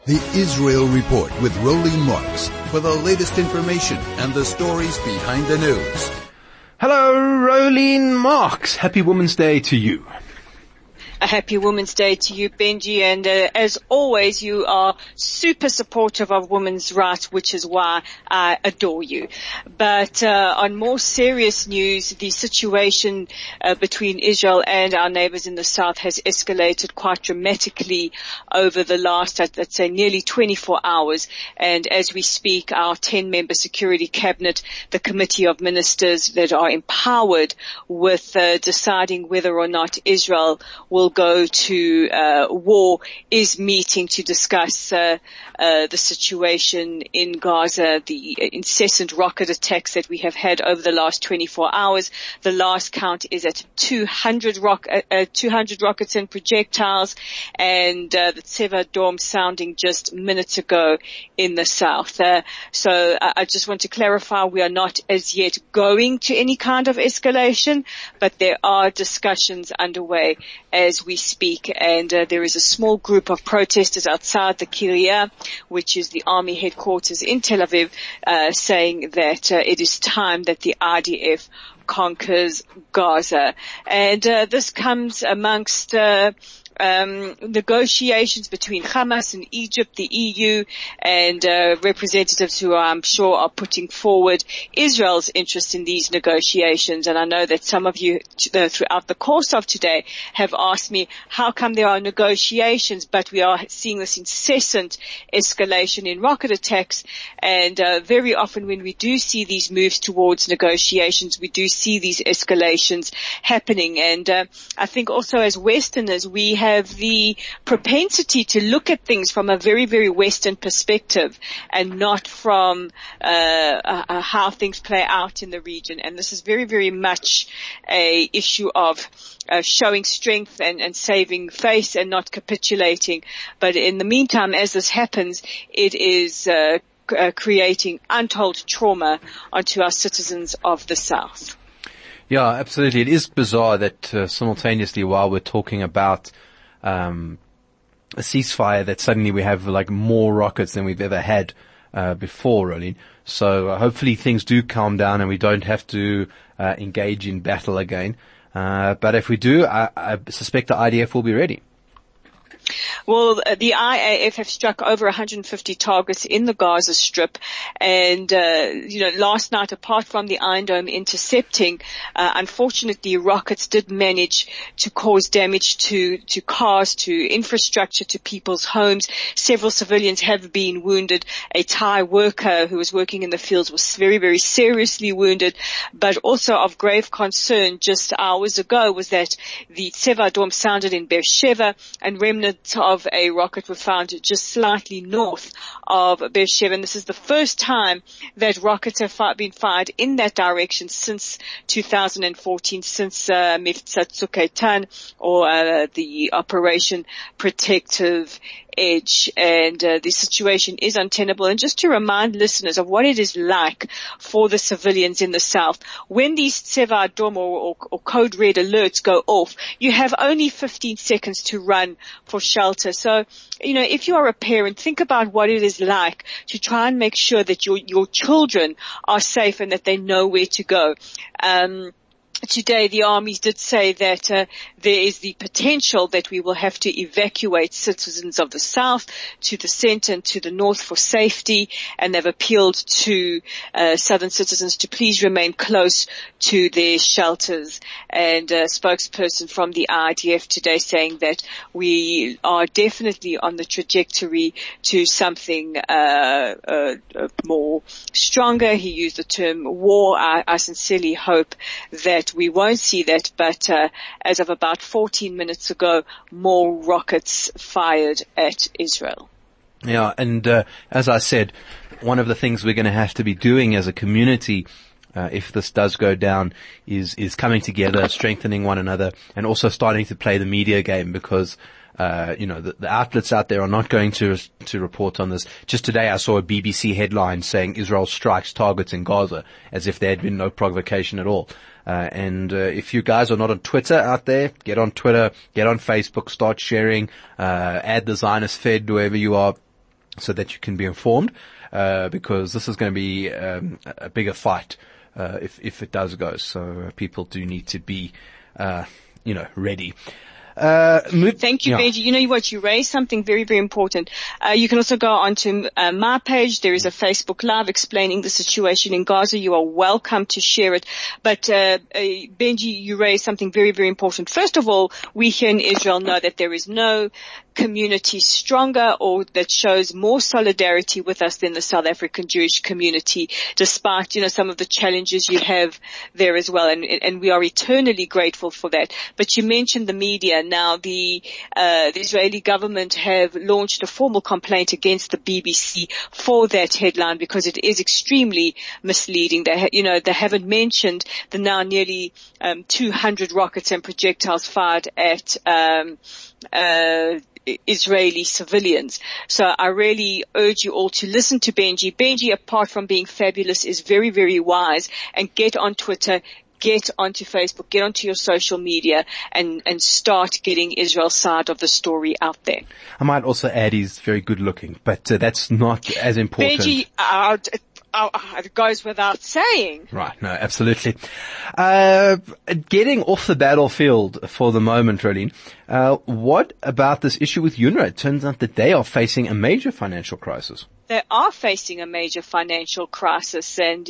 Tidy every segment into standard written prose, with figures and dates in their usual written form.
The Israel Report with Rolene Marks for the latest information and the stories behind the news. Hello, Rolene Marks. Happy Women's Day to you. A happy Women's Day to you, Benji, and as always, you are super supportive of women's rights, which is why I adore you. But on more serious news, the situation between Israel and our neighbors in the south has escalated quite dramatically over the last, let's say, nearly 24 hours. And as we speak, our 10-member security cabinet, the committee of ministers that are empowered with deciding whether or not Israel will go to war, is meeting to discuss the situation in Gaza, the incessant rocket attacks that we have had over the last 24 hours. The last count is at 200 rockets and projectiles, and the Tseva Dome sounding just minutes ago in the south. So I just want to clarify, we are not as yet going to any kind of escalation, but there are discussions underway as we speak, and there is a small group of protesters outside the Kiryat, which is the army headquarters in Tel Aviv, saying that it is time that the IDF conquers Gaza. And this comes amongst negotiations between Hamas and Egypt, the EU, and representatives who I'm sure are putting forward Israel's interest in these negotiations. And I know that some of you throughout the course of today have asked me, how come there are negotiations, but we are seeing this incessant escalation in rocket attacks? And very often when we do see these moves towards negotiations, we do see these escalations happening. And I think also as Westerners, we have the propensity to look at things from a very, very Western perspective and not from how things play out in the region. And this is very, very much a issue of showing strength and saving face and not capitulating. But in the meantime, as this happens, it is creating untold trauma onto our citizens of the South. Yeah, absolutely. It is bizarre that simultaneously, while we're talking about a ceasefire, that suddenly we have like more rockets than we've ever had before, really. So hopefully things do calm down and we don't have to engage in battle again. But if we do, I suspect the IDF will be ready. Well, the IAF have struck over 150 targets in the Gaza Strip, and last night, apart from the Iron Dome intercepting, unfortunately, rockets did manage to cause damage to cars, to infrastructure, to people's homes. Several civilians have been wounded. A Thai worker who was working in the fields was very, very seriously wounded. But also of grave concern just hours ago was that the Tseva Dome sounded in Beersheba, and remnants of a rocket were found just slightly north of Beersheba. And this is the first time that rockets have been fired in that direction since 2014, since Mifta Tzuk Eitan, or the Operation Protective Edge. And the situation is untenable. And just to remind listeners of what it is like for the civilians in the south, when these Tseva Dome or code red alerts go off, you have only 15 seconds to run for shelter. So, if you are a parent, think about what it is like to try and make sure that your children are safe and that they know where to go. Today, the armies did say that there is the potential that we will have to evacuate citizens of the south to the center and to the north for safety, and they've appealed to southern citizens to please remain close to their shelters. And a spokesperson from the IDF today saying that we are definitely on the trajectory to something more stronger. He used the term war. I sincerely hope that we won't see that, but as of about 14 minutes ago, more rockets fired at Israel. Yeah, and as I said, one of the things we're going to have to be doing as a community, if this does go down, is coming together, strengthening one another, and also starting to play the media game, because the outlets out there are not going to report on this. Just today I saw a BBC headline saying Israel strikes targets in Gaza, as if there had been no provocation at all. If you guys are not on Twitter out there, get on Twitter, get on Facebook, start sharing, add the Zionist Fed wherever you are, so that you can be informed, because this is going to be a bigger fight if it does go. So people do need to be ready. Thank you, Benji. You know what? You raised something very, very important. You can also go onto my page. There is a Facebook Live explaining the situation in Gaza. You are welcome to share it. But Benji, you raised something very, very important. First of all, we here in Israel know that there is no community stronger or that shows more solidarity with us than the South African Jewish community, despite, some of the challenges you have there as well. And we are eternally grateful for that. But you mentioned the media. Now, the Israeli government have launched a formal complaint against the BBC for that headline because it is extremely misleading. They haven't mentioned the now nearly 200 rockets and projectiles fired at Israeli civilians. So I really urge you all to listen to Benji. Benji, apart from being fabulous, is very, very wise, and get on Twitter, get onto Facebook, get onto your social media, and start getting Israel's side of the story out there. I might also add he's very good looking, but that's not as important. Benji, it goes without saying. Right, no, absolutely. Getting off the battlefield for the moment, Rolene, what about this issue with UNRWA? It turns out that they are facing a major financial crisis. They are facing a major financial crisis, and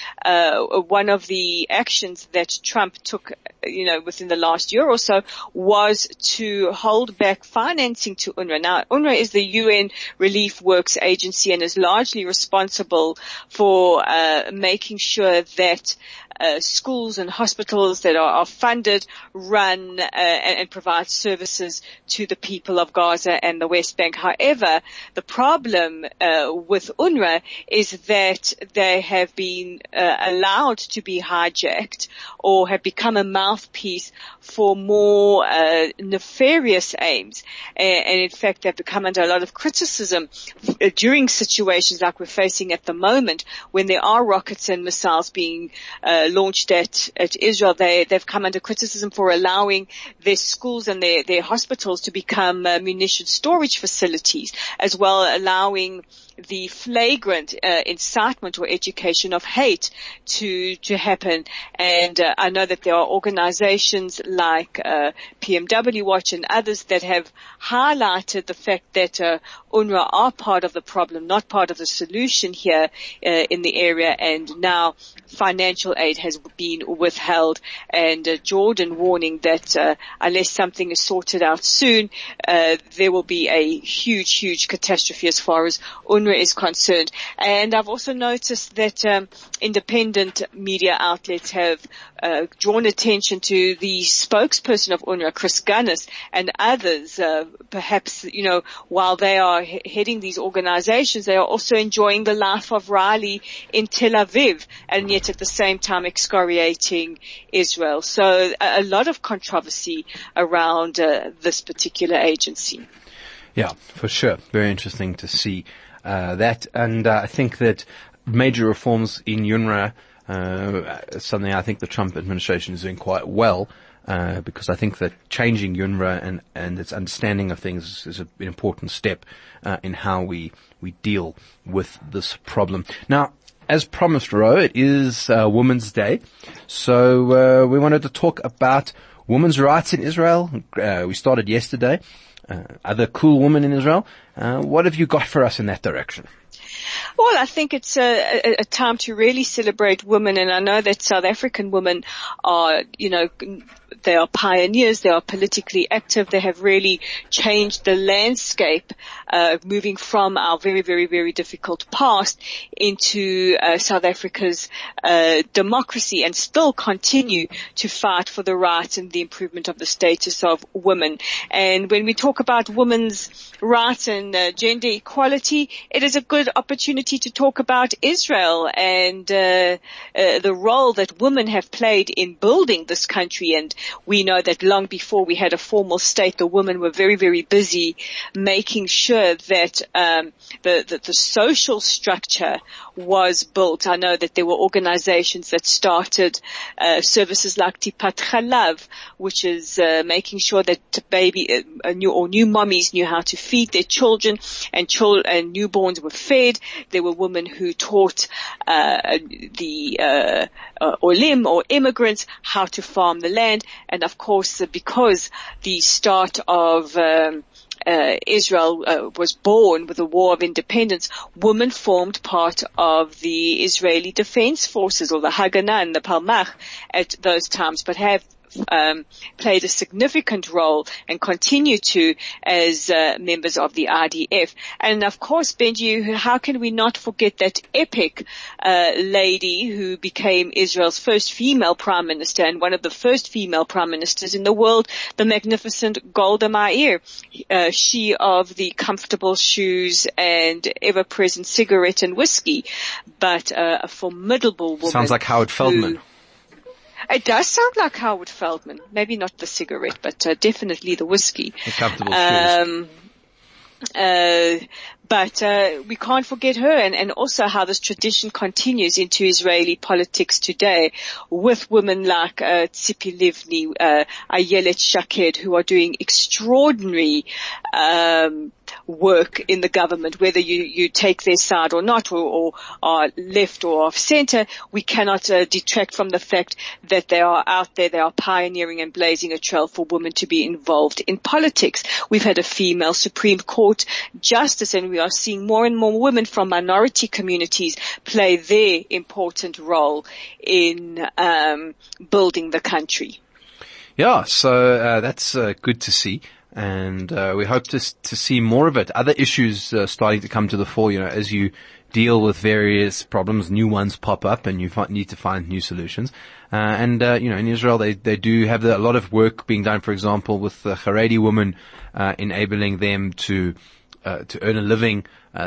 one of the actions that Trump took, within the last year or so was to hold back financing to UNRWA. Now, UNRWA is the UN Relief Works Agency and is largely responsible for making sure that schools and hospitals that are funded, run, and provide services to the people of Gaza and the West Bank. However, the problem with UNRWA is that they have been allowed to be hijacked or have become a mouthpiece for more nefarious aims. And in fact, they've become under a lot of criticism during situations like we're facing at the moment, when there are rockets and missiles being launched at Israel. They've come under criticism for allowing their schools and their hospitals to become munition storage facilities, as well allowing the flagrant incitement or education of hate to happen. And I know that there are organizations like PMW Watch and others that have highlighted the fact that UNRWA are part of the problem, not part of the solution here in the area, and now financial aid has been withheld. And Jordan warning that unless something is sorted out soon, there will be a huge, huge catastrophe as far as UNRWA is concerned. And I've also noticed that independent media outlets have drawn attention to the spokesperson of UNRWA, Chris Gunness, and others. Perhaps, while they are heading these organizations, they are also enjoying the life of Riley in Tel Aviv, and yet at the same time excoriating Israel. So a lot of controversy around this particular agency. Yeah, for sure. Very interesting to see that. And I think that major reforms in UNRWA, something I think the Trump administration is doing quite well, because I think that changing UNRWA and its understanding of things is an important step in how we deal with this problem. Now, as promised, Ro, it is Women's Day, so we wanted to talk about women's rights in Israel. We started yesterday. Other cool women in Israel. What have you got for us in that direction? Well, I think it's a time to really celebrate women, and I know that South African women are, they are pioneers, they are politically active, they have really changed the landscape, moving from our very, very, very difficult past into South Africa's democracy, and still continue to fight for the rights and the improvement of the status of women. And when we talk about women's rights and gender equality, it is a good opportunity to talk about Israel and the role that women have played in building this country and We know that long before we had a formal state, the women were very, very busy making sure that the social structure was built. I know that there were organizations that started services like Tipat Chalav, which is making sure that new mommies knew how to feed their children, and newborns were fed. There were women who taught the olim, or immigrants, how to farm the land. And of course, because the start of Israel was born with the War of Independence, women formed part of the Israeli Defense Forces, or the Haganah and the Palmach at those times, but have played a significant role and continue to as members of the IDF. And of course, Benji, how can we not forget that epic lady who became Israel's first female prime minister and one of the first female prime ministers in the world, the magnificent Golda Meir. She of the comfortable shoes and ever-present cigarette and whiskey, but a formidable woman. Sounds like Howard Feldman. It does sound like Howard Feldman. Maybe not the cigarette, but definitely the whiskey. The comfortable shoes. But we can't forget her, and also how this tradition continues into Israeli politics today, with women like Tzipi Livni, Ayelet Shaked, who are doing extraordinary work in the government, whether you take their side or not, or are left or off center. We cannot detract from the fact that they are out there, they are pioneering and blazing a trail for women to be involved in politics. We've had a female Supreme Court justice, and we are seeing more and more women from minority communities play their important role in building the country. Yeah, so that's good to see. And we hope to see more of it. Other issues starting to come to the fore, as you deal with various problems, new ones pop up and you need to find new solutions. In Israel, they do have a lot of work being done, for example, with the Haredi women, enabling them to earn a living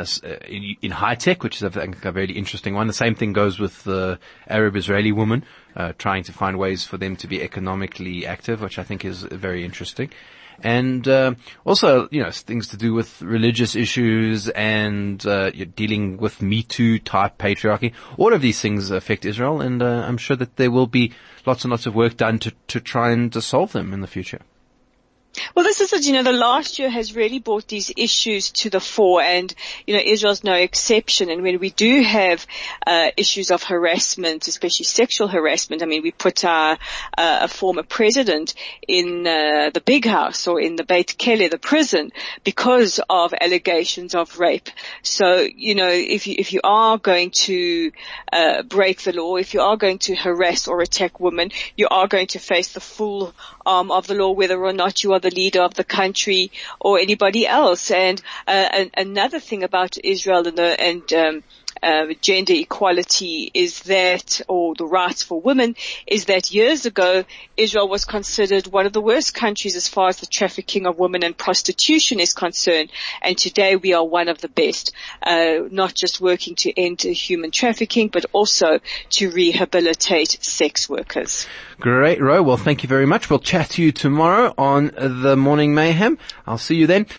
in high tech, which is I think a very interesting one. The same thing goes with the Arab Israeli woman, trying to find ways for them to be economically active, which I think is very interesting. And also, things to do with religious issues and dealing with Me Too type patriarchy. All of these things affect Israel, and I'm sure that there will be lots and lots of work done to try and to solve them in the future. Well, this is it. The last year has really brought these issues to the fore, and, Israel's no exception. And when we do have issues of harassment, especially sexual harassment, we put a former president in the big house, or in the Beit Kele, the prison, because of allegations of rape. So, if you are going to break the law, if you are going to harass or attack women, you are going to face the full arm of the law, whether or not you are the leader of the country or anybody else. And another thing about Israel and gender equality is that, or the rights for women, is that years ago Israel was considered one of the worst countries as far as the trafficking of women and prostitution is concerned, and today we are one of the best, not just working to end human trafficking, but also to rehabilitate sex workers. Great, Ro. Well, thank you very much. We'll chat to you tomorrow on the Morning Mayhem. I'll see you then.